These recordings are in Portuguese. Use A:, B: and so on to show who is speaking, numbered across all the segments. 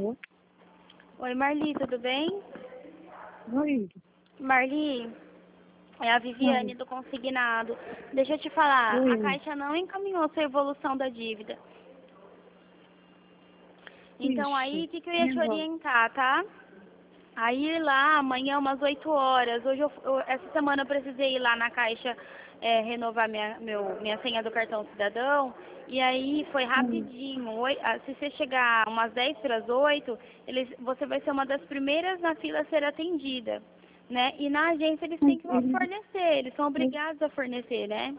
A: favor.
B: Oi, Marli, tudo bem?
A: Oi.
B: Marli, é a Viviane
A: Oi.
B: do Consignado. Deixa eu te falar, a
A: Oi.
B: Caixa não encaminhou sua evolução da dívida. Então aí,
A: Ixi.
B: o que eu
A: E
B: ia te
A: agora?
B: orientar, tá? Aí ir lá amanhã umas 8 horas. Hoje essa semana eu precisei ir lá na Caixa renovar minha senha do cartão cidadão. E aí foi rapidinho. Se você chegar umas 10 para as 8, você vai ser uma das primeiras na fila a ser atendida. Né? E na agência eles têm que fornecer, eles são obrigados a fornecer, né?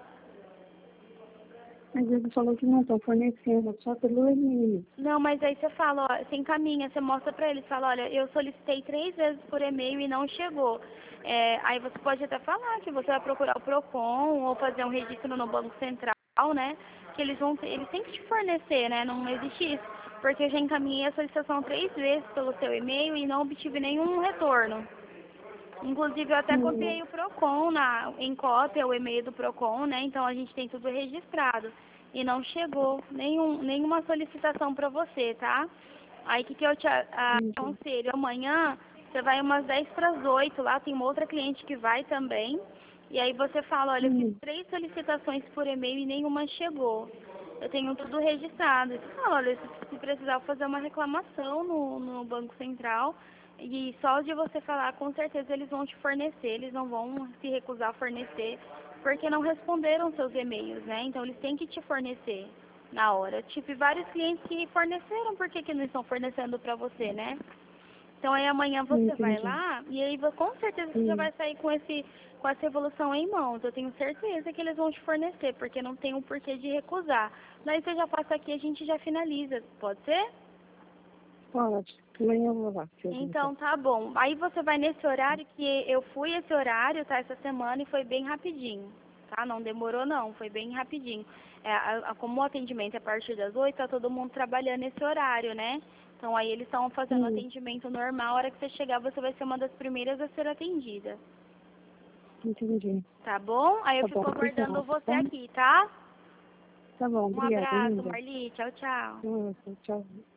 A: Mas ele falou que não estão fornecendo, só pelo e-mail.
B: Não, mas aí você fala, ó, você encaminha, você mostra pra eles, fala, olha, eu solicitei 3 vezes por e-mail e não chegou. Aí você pode até falar que você vai procurar o Procon ou fazer um registro no Banco Central, né? Que eles têm que te fornecer, né? Não existe isso. Porque eu já encaminhei a solicitação 3 vezes pelo seu e-mail e não obtive nenhum retorno. Inclusive, eu até copiei o Procon em cópia, o e-mail do Procon, né? Então, a gente tem tudo registrado. E não chegou nenhuma solicitação para você, tá? Aí, o que eu te aconselho? Amanhã, você vai umas 10 para as 8 lá, tem uma outra cliente que vai também. E aí você fala, olha, eu fiz 3 solicitações por e-mail e nenhuma chegou. Eu tenho tudo registrado. E você fala, olha, se precisar fazer uma reclamação no Banco Central, e só de você falar, com certeza eles vão te fornecer, eles não vão se recusar a fornecer, porque não responderam seus e-mails, né? Então eles têm que te fornecer na hora. Eu tive vários clientes que forneceram, por que que não estão fornecendo para você, né? Então aí amanhã você vai lá e aí com certeza você já vai sair com essa evolução em mãos. Eu tenho certeza que eles vão te fornecer, porque não tem um porquê de recusar. Daí você já passa aqui e a gente já finaliza, pode ser?
A: Pode. Amanhã eu vou lá.
B: Então tá bom. Aí você vai nesse horário que eu fui esse horário, tá, essa semana e foi bem rapidinho, tá? Não demorou não, foi bem rapidinho. Como o atendimento é a partir das 8, tá todo mundo trabalhando nesse horário, né? Então aí eles estão fazendo atendimento normal, a hora que você chegar você vai ser uma das primeiras a ser atendida.
A: Entendi.
B: Tá bom? Aí eu fico aguardando você aqui, tá?
A: Tá bom,
B: Um
A: obrigada,
B: abraço,
A: linda.
B: Marli. Tchau, tchau.
A: Nossa, tchau.